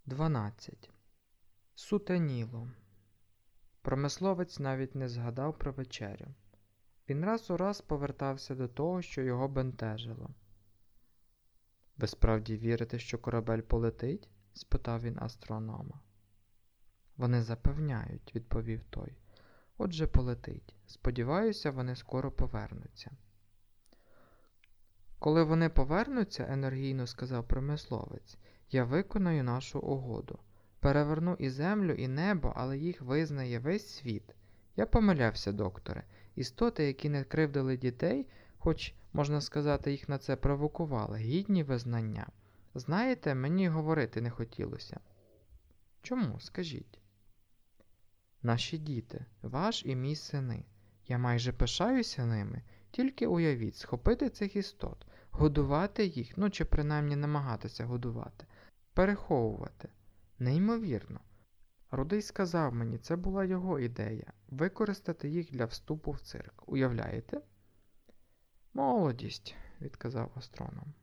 12. Сутеніло. Промисловець навіть не згадав про вечерю. Він раз у раз повертався до того, що його бентежило. «Ви справді вірите, що корабель полетить?» – спитав він астронома. «Вони запевняють», – відповів той. «Отже, полетить. Сподіваюся, вони скоро повернуться». «Коли вони повернуться, – енергійно сказав промисловець, – я виконаю нашу угоду. Переверну і землю, і небо, але їх визнає весь світ. Я помилявся, докторе. Істоти, які не кривдили дітей, хоч, можна сказати, їх на це провокували, гідні визнання. Знаєте, мені говорити не хотілося». «Чому? Скажіть». «Наші діти, ваш і мій сини. Я майже пишаюся ними. Тільки уявіть, схопити цих істот, годувати їх, ну чи принаймні намагатися годувати, переховувати. Неймовірно. Рудий сказав мені, це була його ідея, використати їх для вступу в цирк. Уявляєте?» «Молодість», – відказав астроном.